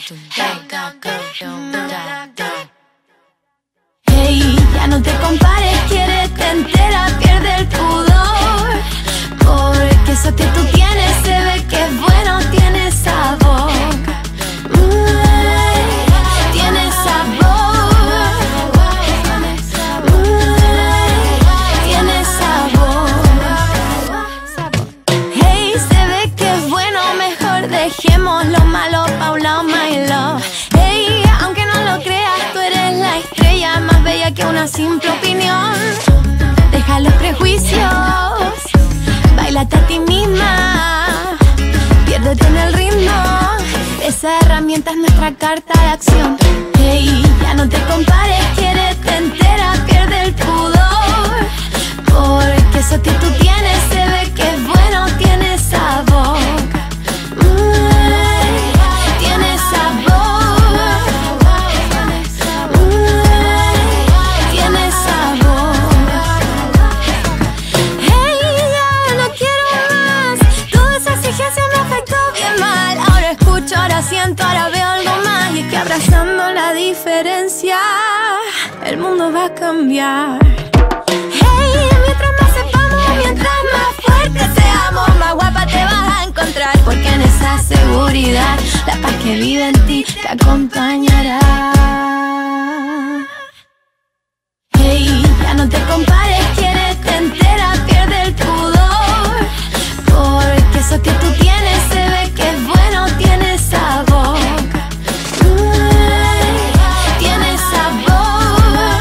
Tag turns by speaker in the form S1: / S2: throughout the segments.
S1: Hey, ya no te compares, quiérete entera, pierde el pudor. Porque eso que tú tienes se ve que es bueno, tiene sabor. Tiene sabor. Tiene sabor. Hey, se ve que es bueno, mejor dejemos lo malo pa' un lado, my love. Hey, aunque no lo creas, tú eres la estrella más bella que una simple opinión. Deja los prejuicios, báilate a ti misma, piérdete en el ritmo. Esa herramienta es nuestra carta de acción. Hey, ya no te compares, quiérete entera, pierde el pudor. Porque eso que tú tienes se ve que es bueno, tiene sabor. Tiene sabor. Tiene sabor. Hey, ya no quiero más. Toda esa exigencia me afectó bien mal. Ahora escucho, ahora siento, ahora veo algo más. Y es que abrazando la diferencia, el mundo va a cambiar. Hey, mientras más sepamos, mientras más fuertes seamos, más guapa te vas a encontrar. Porque en esa seguridad, la paz que vive en ti te acompañará. Hey, ya no te compares, quiérete entera, pierde el pudor. Porque eso que tú tienes se ve que es bueno, tiene sabor. Tiene sabor.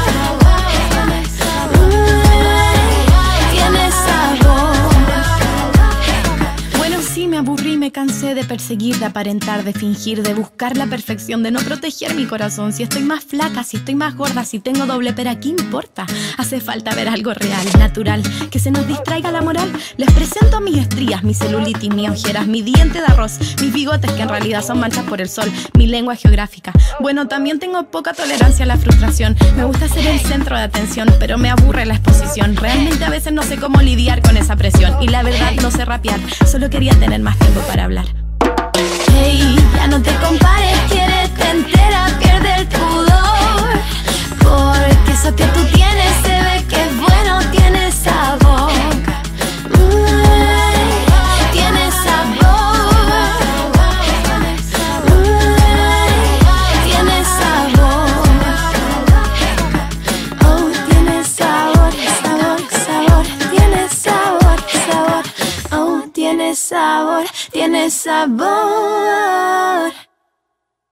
S1: Tiene sabor. Bueno, sí, me aburrí, me cansé de perseguir, de aparentar, de fingir, de buscar la perfección, de no proteger mi corazón. Si estoy más flaca, si estoy más gorda, si tengo doble pera, ¿qué importa? Hace falta ver algo real, natural, que se nos distraiga la moral. Les presento mis estrías, mi celulitis, mis ojeras, mi diente de arroz, mis bigotes que en realidad son manchas por el sol, mi lengua geográfica. Bueno, también tengo poca tolerancia a la frustración. Me gusta ser el centro de atención, pero me aburre la exposición. Realmente a veces no sé cómo lidiar con esa presión. Y la verdad no sé rapear, solo quería tener más tiempo para hablar. Hey, ya no te compares, quiérete entera, pierde el pudor. Porque eso que tú tienes se ve que es bueno, tiene sabor. Tiene sabor. Tiene sabor. Oh, tiene sabor, sabor, sabor. Tiene sabor, sabor. Oh, tiene sabor, tiene sabor.